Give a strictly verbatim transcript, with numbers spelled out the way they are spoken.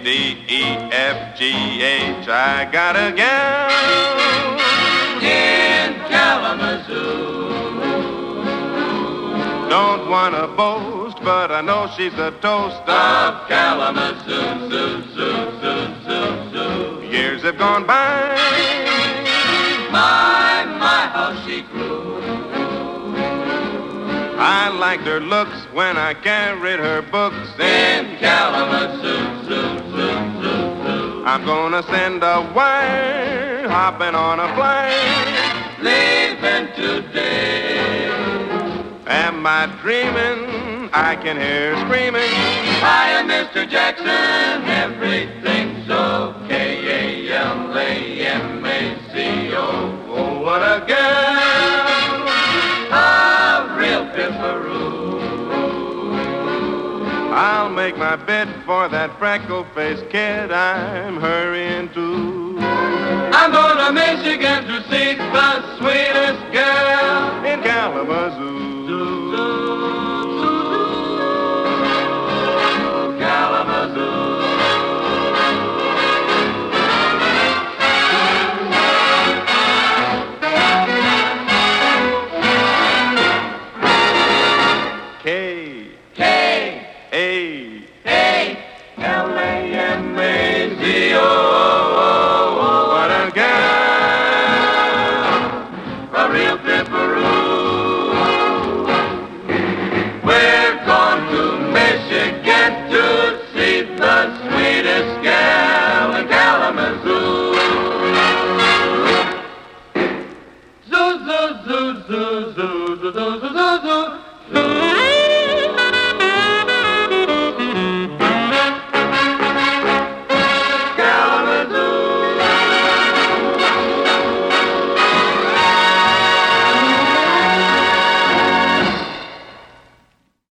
D, E, F, G, H. I got a gal in Kalamazoo. Don't wanna boast, but I know she's the toast of Kalamazoo. Zoo, zoo, zoo, zoo, zoo. Years have gone by. My, my, how she grew. I liked her looks when I carried her books in Kalamazoo. Zoo, zoo, zoo, zoo. I'm gonna send a wire, hopping on a flight, leaving today. Am I dreaming? I can hear screaming. Hi, Mister Jackson, everything's okay. A L A M A C O. Oh, what a girl! A real pipperoo. I'll make my bid for that freckle-faced kid I'm hurrying to. I'm going to Michigan to see the sweetest girl in Kalamazoo. K. K.